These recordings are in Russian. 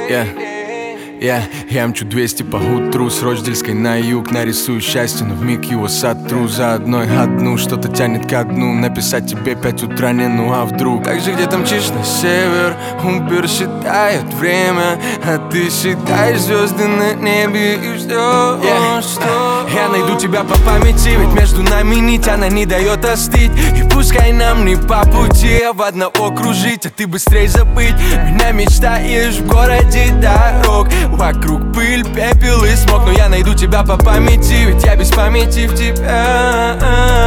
Я мчу 200 по утру с Рочдельской на юг. Нарисую счастье, но вмиг его сотру. За одну что-то тянет ко дну. Написать тебе 5 утра не, ну а вдруг. Так же где-то мчишь на север, Убер считает время, а ты считаешь звезды на небе и ждешь, что я найду тебя по памяти, ведь между нами нить, она не дает остыть. И пускай нам не по пути, а в одного кружить, а ты быстрей забыть. Меня мечтаешь в городе дорог, вокруг пыль, пепел и смог. Но я найду тебя по памяти, ведь я без памяти в тебя.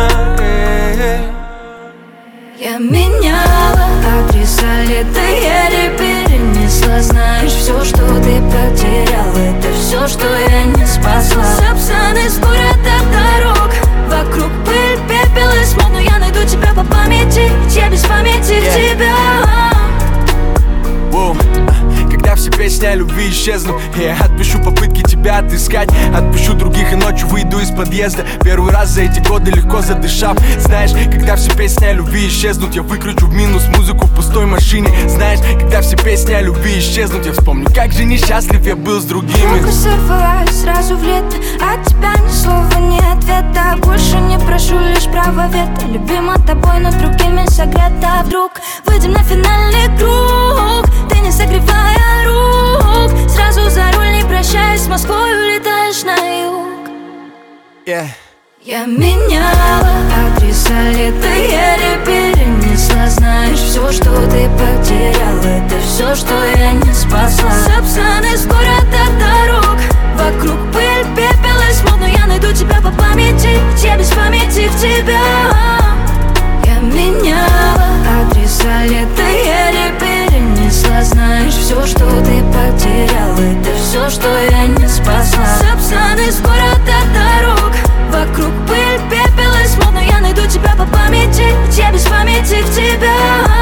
Я меняла адреса, лето еле перенесла. Знаешь, все, что ты потерял, это все, что я не спасла. Сапсаны с города дорог, вокруг пыль, пепел и смог. Но я найду тебя по памяти, ведь я без памяти в тебя. Когда все песни о любви исчезнут, я отпишу попытки тебя отыскать. Отпущу других и ночью выйду из подъезда. Первый раз за эти годы легко задышав. Знаешь, когда все песни о любви исчезнут, я выключу в минус музыку в пустой машине. Знаешь, когда все песни о любви исчезнут, я вспомню, как же несчастлив я был с другими. Руку сорвалась сразу в лето, от тебя ни слова, ни ответа. Больше не прошу, лишь право вето. Любима тобой, но другими согрета. Вдруг выйдем на финальный круг, ты не согревая рук. Сразу за руль, не прощаясь, с Москвой улетаешь на юг. Я меняла адреса, лето еле перенесла. Знаешь, все, что ты потерял, это все, что я не спасла. Сапсаны с города дорог, вокруг пыль, пепел и смог. Но я найду тебя по памяти, ведь я без памяти в тебя. Я меняла адреса, лето еле перенесла. Знаешь, все, что ты потерял, это все, что я не спасла. Сапсаны с города дорог, вокруг пыль, пепел и смог. Но я найду тебя по памяти, ведь я без памяти в тебя.